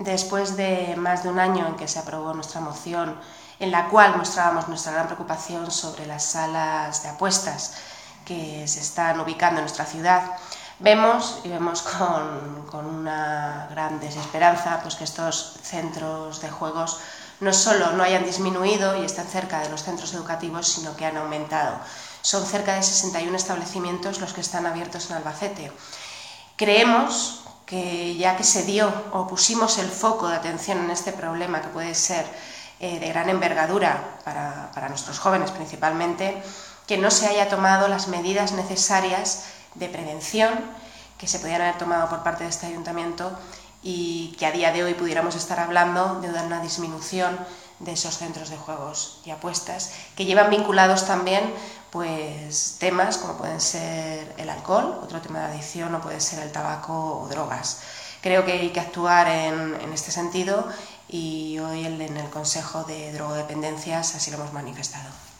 Después de más de un año en que se aprobó nuestra moción, en la cual mostrábamos nuestra gran preocupación sobre las salas de apuestas que se están ubicando en nuestra ciudad, vemos con una gran desesperanza pues que estos centros de juegos no solo no hayan disminuido y estén cerca de los centros educativos, sino que han aumentado. Son cerca de 61 establecimientos los que están abiertos en Albacete. Creemos que ya que se dio o pusimos el foco de atención en este problema, que puede ser de gran envergadura para nuestros jóvenes principalmente, que no se haya tomado las medidas necesarias de prevención que se podían haber tomado por parte de este ayuntamiento y que a día de hoy pudiéramos estar hablando de una disminución de esos centros de juegos y apuestas, que llevan vinculados también pues temas como pueden ser el alcohol, otro tema de adicción, o puede ser el tabaco o drogas. Creo que hay que actuar en este sentido y hoy en el Consejo de Drogodependencias así lo hemos manifestado.